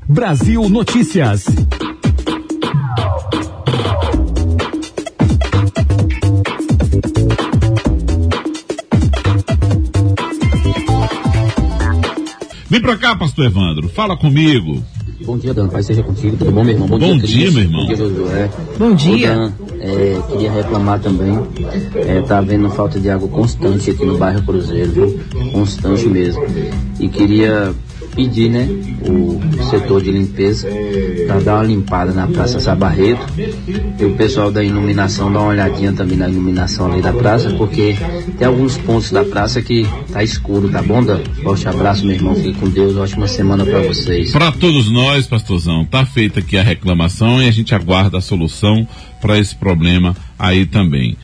Brasil Notícias. Vem pra cá, pastor Evandro, fala comigo. Bom dia, Dan, paz seja contigo, tudo bom, meu irmão? Bom dia, meu irmão. Bom dia, Josué. Bom dia. Dan, queria reclamar também, tá havendo falta de água constante aqui no bairro Cruzeiro, viu? Constante mesmo. E queria pedir, né, o setor de limpeza para dar uma limpada na Praça Sabarreto e o pessoal da iluminação dar uma olhadinha também na iluminação ali da praça, porque tem alguns pontos da praça que tá escuro, tá bom, Dan? Forte abraço, meu irmão, fique com Deus, ótima semana para vocês. Para todos nós, pastorzão, tá feita aqui a reclamação e a gente aguarda a solução para esse problema aí também.